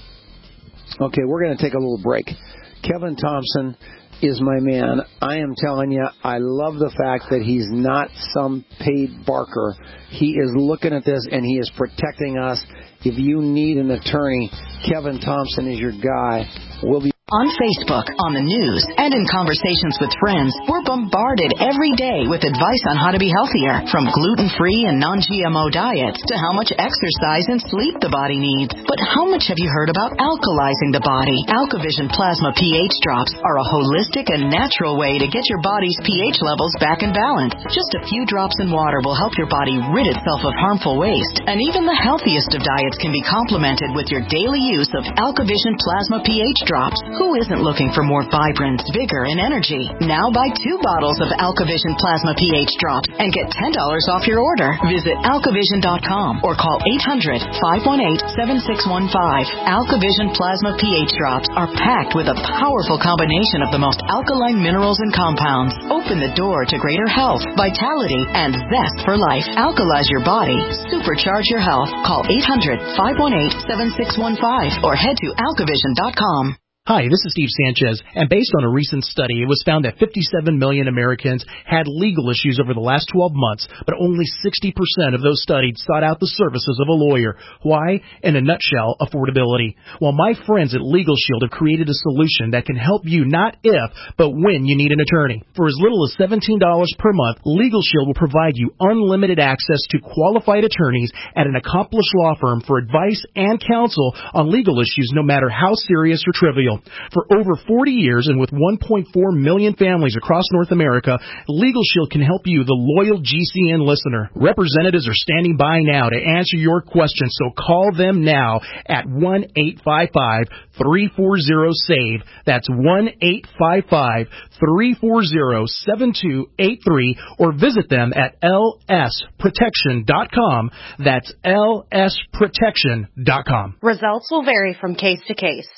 Okay, we're going to take a little break. Kevin Thompson is my man. I am telling you, I love the fact that he's not some paid barker. He is looking at this, and he is protecting us. If you need an attorney, Kevin Thompson is your guy. We'll be on Facebook, on the news, and in conversations with friends, we're bombarded every day with advice on how to be healthier, from gluten-free and non-G M O diets to how much exercise and sleep the body needs. But how much have you heard about alkalizing the body? AlkaVision Plasma pH drops are a holistic and natural way to get your body's pH levels back in balance. Just a few drops in water will help your body rid itself of harmful waste. And even the healthiest of diets can be complemented with your daily use of AlkaVision Plasma pH drops. Who isn't looking for more vibrance, vigor, and energy? Now buy two bottles of AlkaVision Plasma pH drops and get ten dollars off your order. Visit alkavision dot com or call eight hundred, five one eight, seven six one five. AlkaVision Plasma pH drops are packed with a powerful combination of the most alkaline minerals and compounds. Open the door to greater health, vitality, and zest for life. Alkalize your body. Supercharge your health. Call eight hundred, five one eight, seven six one five or head to alkavision dot com. Hi, this is Steve Sanchez, and based on a recent study, it was found that fifty-seven million Americans had legal issues over the last twelve months, but only sixty percent of those studied sought out the services of a lawyer. Why? In a nutshell, affordability. Well, my friends at Legal Shield have created a solution that can help you not if, but when you need an attorney. For as little as seventeen dollars per month, Legal Shield will provide you unlimited access to qualified attorneys at an accomplished law firm for advice and counsel on legal issues, no matter how serious or trivial. For over forty years and with one point four million families across North America, Legal Shield can help you, the loyal G C N listener. Representatives are standing by now to answer your questions, so call them now at one eight five five, three four zero, SAVE. That's one eight five five, three four zero, seven two eight three or visit them at L S protection dot com. That's L S protection dot com. Results will vary from case to case.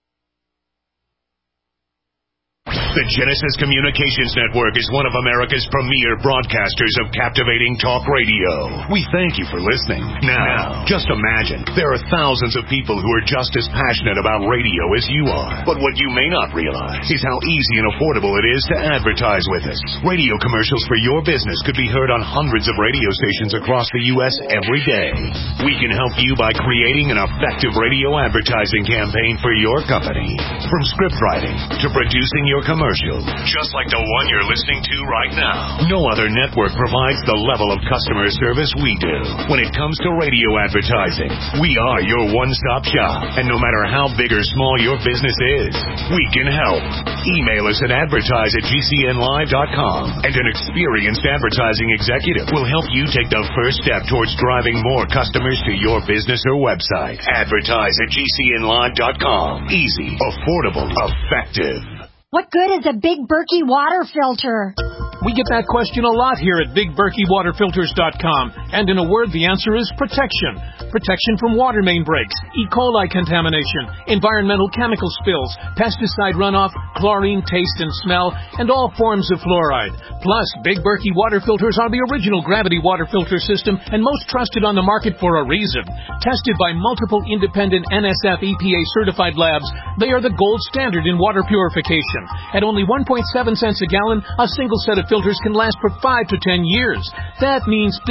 The Genesis Communications Network is one of America's premier broadcasters of captivating talk radio. We thank you for listening. Now, just imagine, there are thousands of people who are just as passionate about radio as you are. But what you may not realize is how easy and affordable it is to advertise with us. Radio commercials for your business could be heard on hundreds of radio stations across the U S every day. We can help you by creating an effective radio advertising campaign for your company. From script writing to producing your commercial, just like the one you're listening to right now. No other network provides the level of customer service we do. When it comes to radio advertising, we are your one-stop shop. And no matter how big or small your business is, we can help. Email us at advertise at G C N live dot com, and an experienced advertising executive will help you take the first step towards driving more customers to your business or website. Advertise at G C N live dot com. Easy, affordable, effective. What good is a Big Berkey water filter? We get that question a lot here at big berkey water filters dot com. And in a word, the answer is protection. Protection from water main breaks, E. coli contamination, environmental chemical spills, pesticide runoff, chlorine, taste and smell, and all forms of fluoride. Plus, Big Berkey water filters are the original gravity water filter system and most trusted on the market for a reason. Tested by multiple independent N S F E P A certified labs, they are the gold standard in water purification. At only one point seven cents a gallon, a single set of filters can last for five to ten years. That means big savings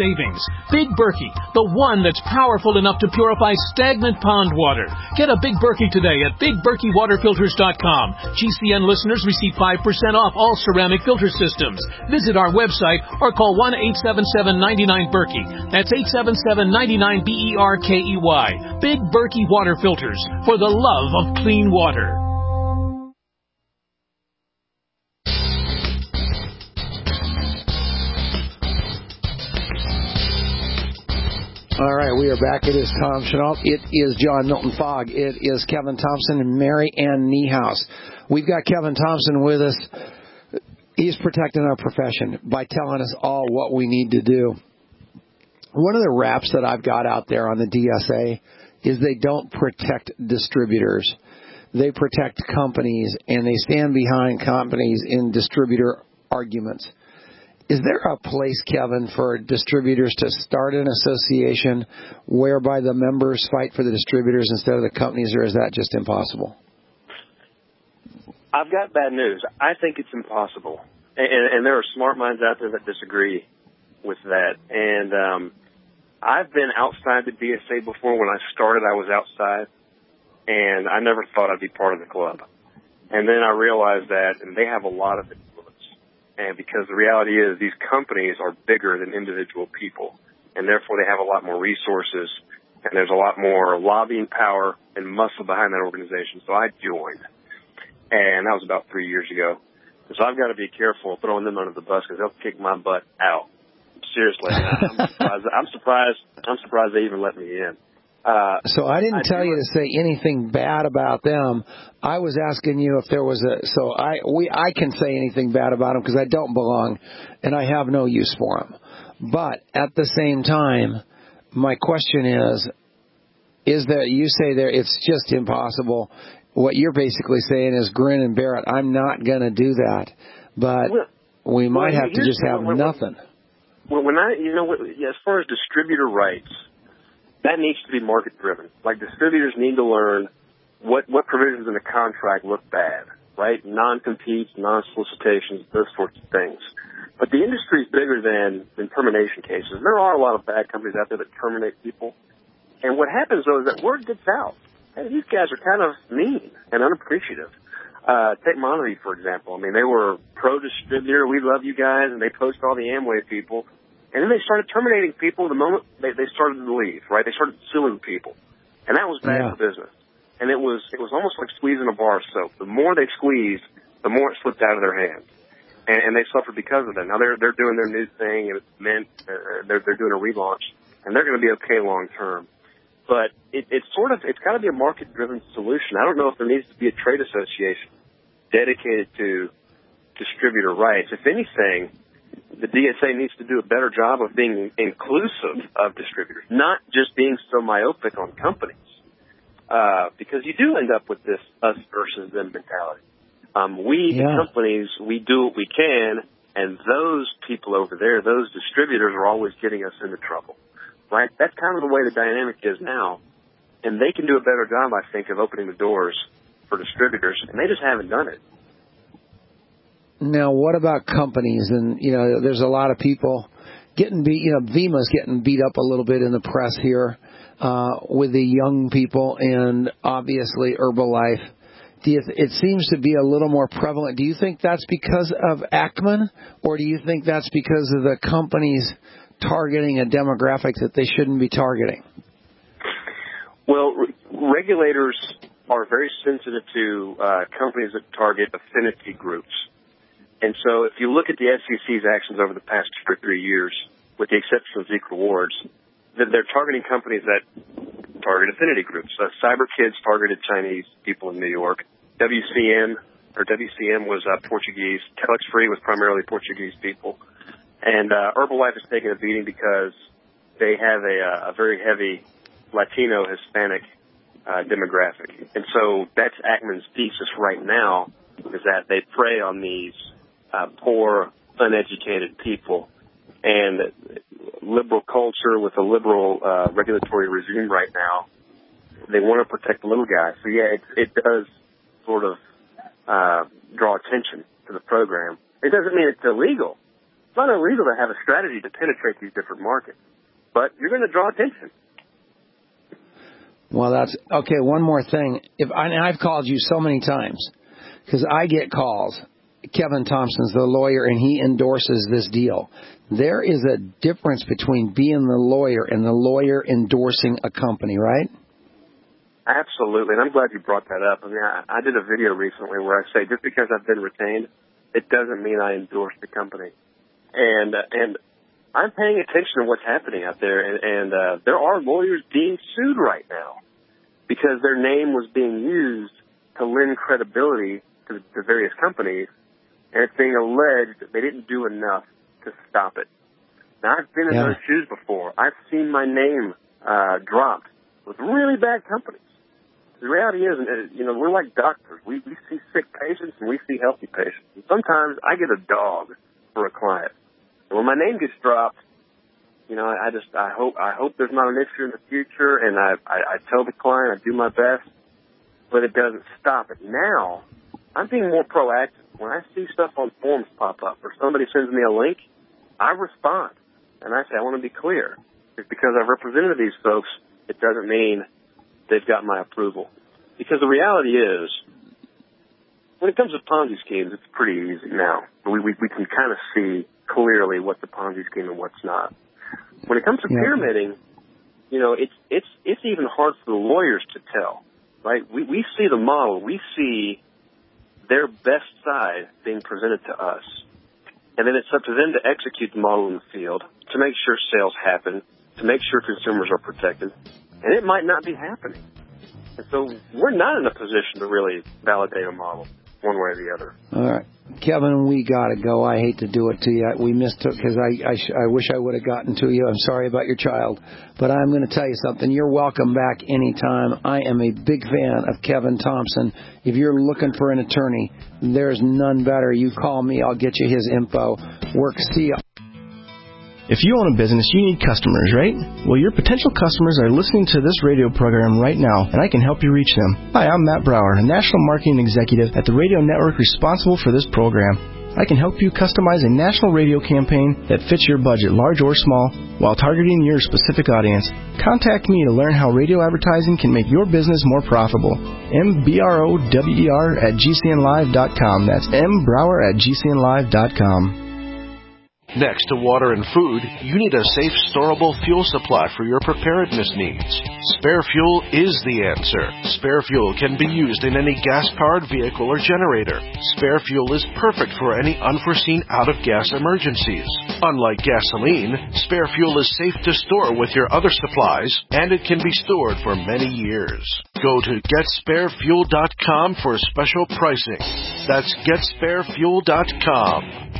savings. Big Berkey, the one that's powerful enough to purify stagnant pond water. Get a Big Berkey today at big berkey water filters dot com. G C N listeners receive five percent off all ceramic filter systems. Visit our website or call one eight seven seven, nine nine, Berkey. That's eight seven seven, nine nine, B E R K E Y. Big Berkey Water Filters, for the love of clean water. All right, we are back. It is Tom Chenault. It is John Milton Fogg. It is Kevin Thompson and Mary Ann Niehaus. We've got Kevin Thompson with us. He's protecting our profession by telling us all what we need to do. One of the raps that I've got out there on the D S A is they don't protect distributors. They protect companies, and they stand behind companies in distributor arguments. Is there a place, Kevin, for distributors to start an association whereby the members fight for the distributors instead of the companies, or is that just impossible? I've got bad news. I think it's impossible. And, and there are smart minds out there that disagree with that. And um, I've been outside the D S A before. When I started, I was outside, and I never thought I'd be part of the club. And then I realized that, and they have a lot of influence. And because the reality is these companies are bigger than individual people, and therefore they have a lot more resources, and there's a lot more lobbying power and muscle behind that organization. So I joined, and that was about three years ago. So I've got to be careful throwing them under the bus because they'll kick my butt out. Seriously, I'm surprised. I'm surprised. I'm surprised they even let me in. Uh, so I didn't I tell you to say anything bad about them. I was asking you if there was a. So I we I can say anything bad about them because I don't belong, and I have no use for them. But at the same time, my question is: is that you say there? It's just impossible. What you're basically saying is grin and bear it. I'm not going to do that, but well, we might well, have to just have when, nothing. Well, when I, you know, as far as distributor rights. That needs to be market driven. Like distributors need to learn what, what provisions in the contract look bad, right? Non-competes, non-solicitations, those sorts of things. But the industry is bigger than, than termination cases. There are a lot of bad companies out there that terminate people. And what happens though is that word gets out. Hey, these guys are kind of mean and unappreciative. Uh, take Monterey, for example. I mean, they were pro-distributor, we love you guys, and they post all the Amway people. And then they started terminating people the moment they, they started to leave, right? They started suing people. And that was bad yeah. for business. And it was it was almost like squeezing a bar of soap. The more they squeezed, the more it slipped out of their hands. And, and they suffered because of that. Now they're they're doing their new thing, and it's meant uh, they're they're doing a relaunch, and they're going to be okay long term. But it, it's sort of it's got to be a market driven solution. I don't know if there needs to be a trade association dedicated to distributor rights. If anything, the D S A needs to do a better job of being inclusive of distributors, not just being so myopic on companies, uh, because you do end up with this us versus them mentality. Um, we, yeah. the companies, we do what we can, and those people over there, those distributors are always getting us into trouble, right? That's kind of the way the dynamic is now, and they can do a better job, I think, of opening the doors for distributors, and they just haven't done it. Now, what about companies? And, you know, there's a lot of people getting beat, you know, Vima's getting beat up a little bit in the press here uh, with the young people and obviously Herbalife. Do you th- it seems to be a little more prevalent. Do you think that's because of Ackman, or do you think that's because of the companies targeting a demographic that they shouldn't be targeting? Well, re- regulators are very sensitive to uh, companies that target affinity groups. And so if you look at the S E C's actions over the past two or three years, with the exception of Zeek Rewards, they're targeting companies that target affinity groups. So CyberKids targeted Chinese people in New York. W C M, or W C M was uh, Portuguese. Telex Free was primarily Portuguese people. And uh, Herbalife is taking a beating because they have a, a very heavy Latino Hispanic uh, demographic. And so that's Ackman's thesis right now, is that they prey on these Uh, poor, uneducated people, and liberal culture with a liberal uh, regulatory regime right now. They want to protect the little guy. So yeah, it, it does sort of uh, draw attention to the program. It doesn't mean it's illegal. It's not illegal to have a strategy to penetrate these different markets, but you're going to draw attention. Well, that's okay. One more thing. If I, and I've called you so many times because I get calls. Kevin Thompson's the lawyer, and he endorses this deal. There is a difference between being the lawyer and the lawyer endorsing a company, right? Absolutely, and I'm glad you brought that up. I mean, I, I did a video recently where I say just because I've been retained, it doesn't mean I endorse the company. And uh, and I'm paying attention to what's happening out there, and, and uh, there are lawyers being sued right now because their name was being used to lend credibility to, to various companies, and it's being alleged that they didn't do enough to stop it. Now, I've been in Yeah. those shoes before. I've seen my name uh, dropped with really bad companies. The reality is, uh, you know, we're like doctors. We, we see sick patients and we see healthy patients. And sometimes I get a dog for a client. And when my name gets dropped, you know, I, I just, I hope, I hope there's not an issue in the future, and I, I, I tell the client, I do my best, but it doesn't stop it. Now, I'm being more proactive. When I see stuff on forums pop up or somebody sends me a link, I respond. And I say, I want to be clear. It's because I've represented these folks, it doesn't mean they've got my approval. Because the reality is, when it comes to Ponzi schemes, it's pretty easy now. We, we, we can kind of see clearly what's a Ponzi scheme and what's not. When it comes to Yeah. pyramiding, you know, it's it's it's even hard for the lawyers to tell, right? We we see the model, we see their best side being presented to us, and then it's up to them to execute the model in the field to make sure sales happen, to make sure consumers are protected, and it might not be happening. And so we're not in a position to really validate a model one way or the other. All right. Kevin, we got to go. I hate to do it to you. We missed it because I, I, sh- I wish I would have gotten to you. I'm sorry about your child. But I'm going to tell you something. You're welcome back anytime. I am a big fan of Kevin Thompson. If you're looking for an attorney, there's none better. You call me. I'll get you his info. Work. See ya. If you own a business, you need customers, right? Well, your potential customers are listening to this radio program right now, and I can help you reach them. Hi, I'm Matt Brower, a national marketing executive at the radio network responsible for this program. I can help you customize a national radio campaign that fits your budget, large or small, while targeting your specific audience. Contact me to learn how radio advertising can make your business more profitable. M B R O W E R at G C N live dot com. That's M Brower at G C N live dot com. Next to water and food, you need a safe, storable fuel supply for your preparedness needs. Spare Fuel is the answer. Spare Fuel can be used in any gas-powered vehicle or generator. Spare Fuel is perfect for any unforeseen out-of-gas emergencies. Unlike gasoline, Spare Fuel is safe to store with your other supplies, and it can be stored for many years. Go to get spare fuel dot com for special pricing. That's get spare fuel dot com.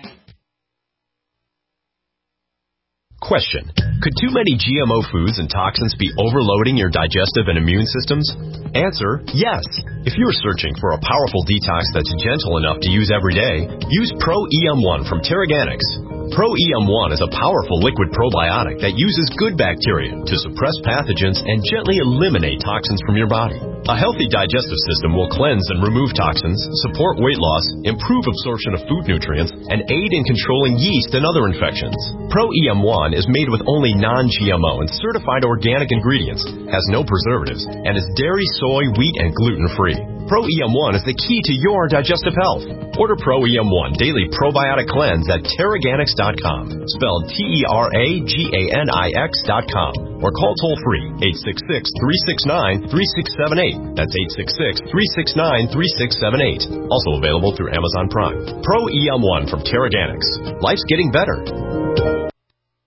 Question. Could too many G M O foods and toxins be overloading your digestive and immune systems? Answer, yes. If you're searching for a powerful detox that's gentle enough to use every day, use Pro E M one from Terraganics. Pro E M one is a powerful liquid probiotic that uses good bacteria to suppress pathogens and gently eliminate toxins from your body. A healthy digestive system will cleanse and remove toxins, support weight loss, improve absorption of food nutrients, and aid in controlling yeast and other infections. Pro E M one is made with only non-G M O and certified organic ingredients, has no preservatives, and is dairy, soy, wheat, and gluten-free. Pro E M one is the key to your digestive health. Order Pro E M one Daily Probiotic Cleanse at Terraganics dot com, spelled T E R A G A N I X dot com, or call toll-free eight six six, three six nine, three six seven eight. That's eight six six, three six nine, three six seven eight. Also available through Amazon Prime. Pro E M one from Terraganics. Life's getting better.